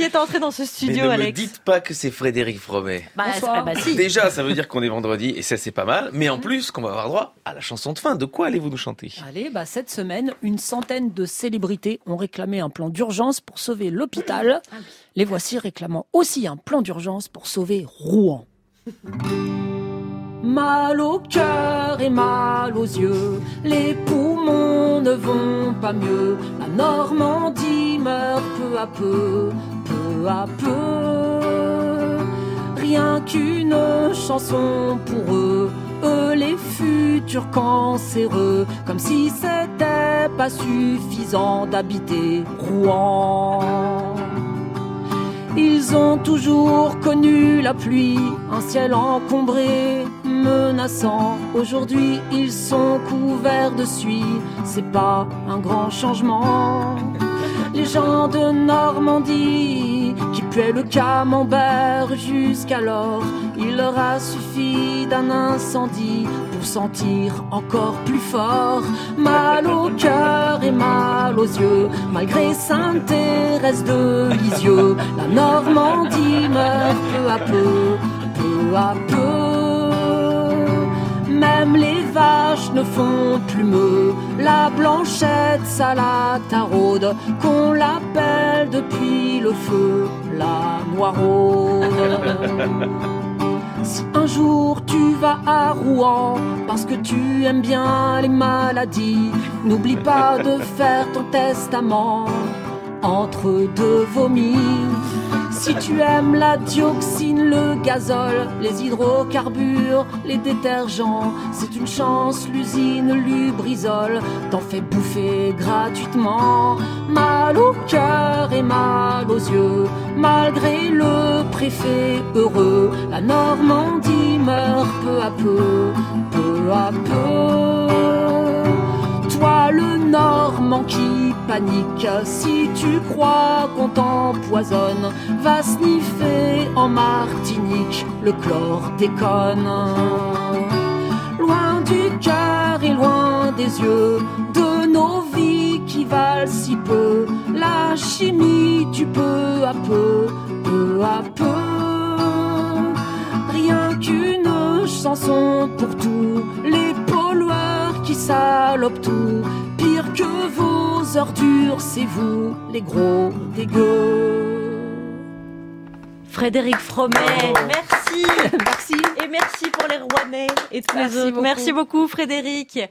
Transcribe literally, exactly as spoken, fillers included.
qui est entré dans ce studio, Mais ne Alex? me dites pas que c'est Frédéric Fromet. Bah, ah bah si. Déjà, ça veut dire qu'on est vendredi et ça c'est pas mal. Mais en plus, qu'on va avoir droit à la chanson de fin. De quoi allez-vous nous chanter? Allez, bah cette semaine, une centaine de célébrités ont réclamé un plan d'urgence pour sauver l'hôpital. Les voici réclamant aussi un plan d'urgence pour sauver Rouen. Mal au cœur et mal aux yeux, les poumons ne vont pas mieux. La Normandie meurt peu à peu, peu à peu. Rien qu'une chanson pour eux, eux les futurs cancéreux. Comme si c'était pas suffisant d'habiter Rouen. Ils ont toujours connu la pluie, un ciel encombré, menaçant. Aujourd'hui, ils sont couverts de suie, c'est pas un grand changement. Les gens de Normandie, qui puaient le camembert jusqu'alors, il leur a suffi d'un incendie pour sentir encore plus fort. Mal au cœur et mal aux yeux, malgré Sainte-Thérèse de Lisieux, la Normandie meurt peu à peu, peu à peu. Même les vaches ne font plus meuh, la blanchette, ça la taraude, qu'on l'appelle depuis le feu la Noiraude. Si un jour tu vas à Rouen, parce que tu aimes bien les maladies, n'oublie pas de faire ton testament entre deux vomis. Si tu aimes la dioxine, le gazole, les hydrocarbures, les détergents, c'est une chance, l'usine Lubrizol t'en fait bouffer gratuitement. Mal au cœur et mal aux yeux, malgré le préfet heureux, la Normandie meurt peu à peu, peu à peu. Toi le Normand qui panique, si tu crois qu'on t'empoisonne, va sniffer en Martinique, le chlordécone. Loin du cœur et loin des yeux, de nos vies qui valent si peu, la chimie tu peu à peu, peu à peu. Rien qu'une chanson pour tous les pollueurs qui salopent tout. Pire que vos ordures, c'est vous, les gros dégueux. Frédéric Fromet, oh. merci. Merci. Et merci pour les Rouennais et tous merci les autres. Beaucoup. Merci beaucoup, Frédéric.